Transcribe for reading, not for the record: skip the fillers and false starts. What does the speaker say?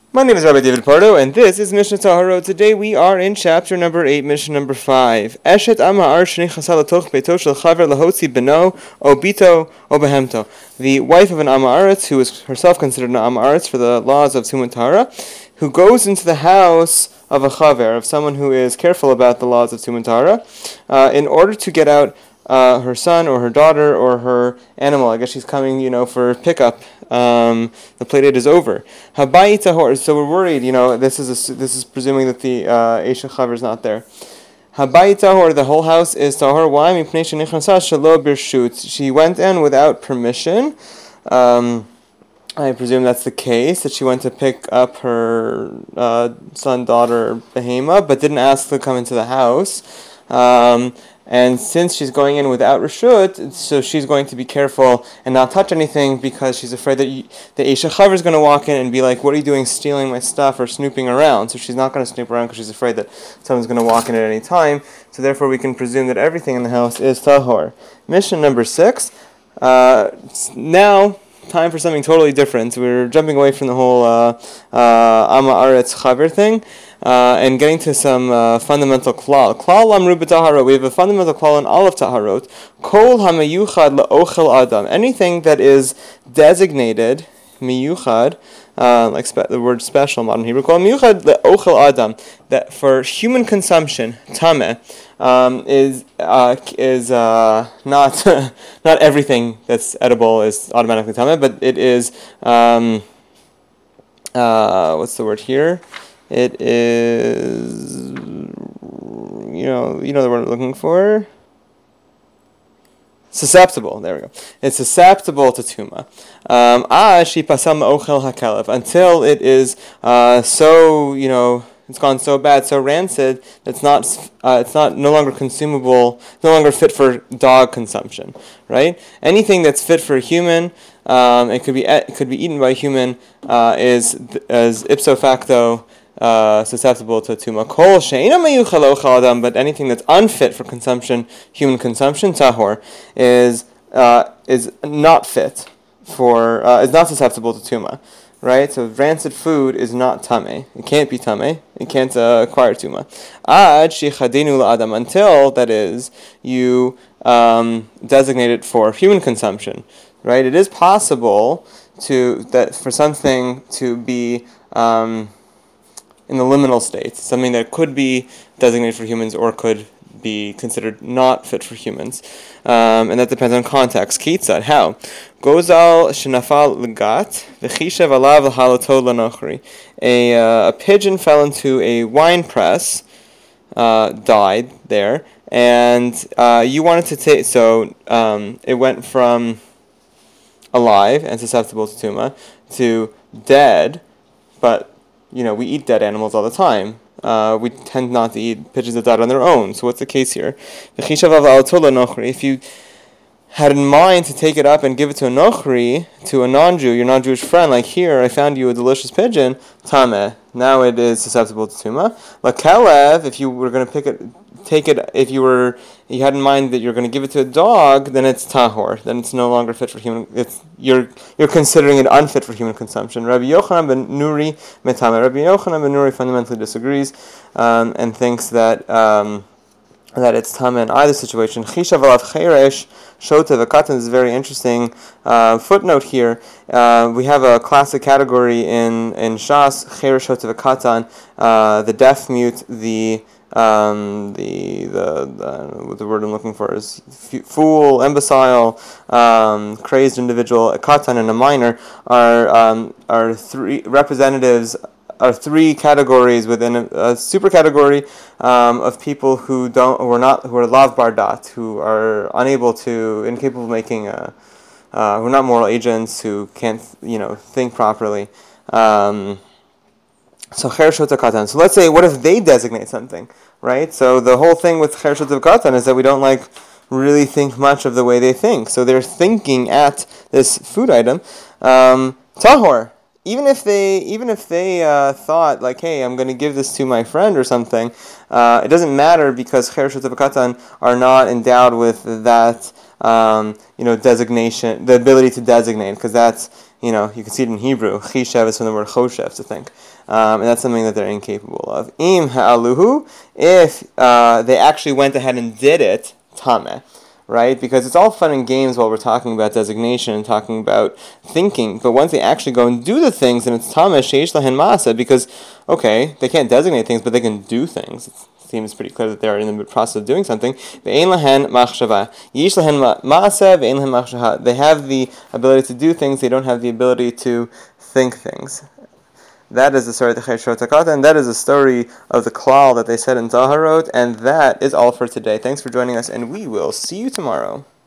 My name is Rabbi David Pardo, and this is Mishnah Taharo. Today we are in chapter number 8, Mishnah number 5. Eshet am ha'ar shenichasa latoch beito shel chaver lahotzi beno o bito o behemto. The wife of an am ha'aretz, who is herself considered an am ha'aretz for the laws of Tumah Tahara, who goes into the house of a chaver, of someone who is careful about the laws of Tumah Tahara, in order to get out her son or her daughter or her animal. I guess she's coming, for pickup. The play date is over. Habayit tahor. So we're worried. This is presuming that the Eisha Chaver is not there. Habayit tahor. The whole house is tahor. Why? Mipnei shenichasa shelo birshut. She went in without permission. I presume that's the case, that she went to pick up her son, daughter, behema, but didn't ask to come into the house. And since she's going in without reshut, so she's going to be careful and not touch anything because she's afraid that the Eisha Chaver is going to walk in and be like, "What are you doing, stealing my stuff or snooping around?" So she's not going to snoop around because she's afraid that someone's going to walk in at any time. So therefore we can presume that everything in the house is tahor. Mission number 6. Now, time for something totally different. We're jumping away from the whole Amma Aretz Chaver thing. And getting to some fundamental klal. Klal amru b'taharot. We have a fundamental klal in all of taharot. Kol hamayuchad la'ochel adam. Anything that is designated miyuchad, the word special, modern Hebrew, kol miyuchad la'ochel adam, that for human consumption, tameh, is not not everything that's edible is automatically tameh, but it is what's the word here? It is, you know the word I'm looking for? Susceptible. There we go. It's susceptible to tuma. Until it is it's gone so bad, so rancid that it's no longer consumable, no longer fit for dog consumption. Right? Anything that's fit for a human, it could be eaten by a human, is ipso facto susceptible to tuma. Kol she'ena meyuchal ochel adam, but anything that's unfit for consumption, human consumption, tahor, is not fit for is not susceptible to tuma. Right? So rancid food is not tameh. It can't be tameh. It can't acquire tuma. Ad shechadinu la'adam, until, that is, you designate it for human consumption. Right? It is possible for something to be in the liminal state, something that could be designated for humans or could be considered not fit for humans. And that depends on context. Kitzad, how? Gozal shenafal legat, v'chishev alav l'halato l'nochri. A pigeon fell into a wine press, died there, and you wanted to take, so it went from alive and susceptible to tuma to dead, but we eat dead animals all the time. We tend not to eat pigeons that died on their own. So what's the case here? If you had in mind to take it up and give it to a nochri, to a non-Jew, your non-Jewish friend, like here, I found you a delicious pigeon, tameh. Now it is susceptible to tuma. Lakalev, if you were going to take it, if you had in mind that you're going to give it to a dog, then it's tahor. Then it's no longer fit for human. You're considering it unfit for human consumption. Rabbi Yochanan ben Nuri metame. Rabbi Yochanan ben Nuri fundamentally disagrees and thinks that it's tameh in either situation. Chishav alav cheresh shota v'katan is a very interesting footnote here. We have a classic category in Shas, cheresh shota v'katan, the deaf, mute, the what the word I'm looking for is fool, imbecile, crazed individual. A katan and a minor are three representatives. Are three categories within a super category of people who are lav bardat, who are incapable of making who are not moral agents, who can't think properly. So cher shota katan. So let's say, what if they designate something, right? So the whole thing with cher shota katan is that we don't really think much of the way they think. So they're thinking at this food item, tahor. Even if they thought hey, I'm going to give this to my friend or something, it doesn't matter because cher shota katan are not endowed with that designation, the ability to designate, because that's you can see it in Hebrew. Chishev is from the word choshev, to think. And that's something that they're incapable of. Im ha'aluhu, if they actually went ahead and did it, tameh. Right? Because it's all fun and games while we're talking about designation and talking about thinking, but once they actually go and do the things, then it's tameh sheish lahen ma'aseh, because, okay, they can't designate things, but they can do things. It seems pretty clear that they are in the process of doing something. Ve'ein lahen machshava. Yish lahen ma'aseh, ve'ein lahen machshava. They have the ability to do things, they don't have the ability to think things. That is the story of the Cheshot Takata, and that is the story of the klal that they said in Zaharot, and that is all for today. Thanks for joining us, and we will see you tomorrow.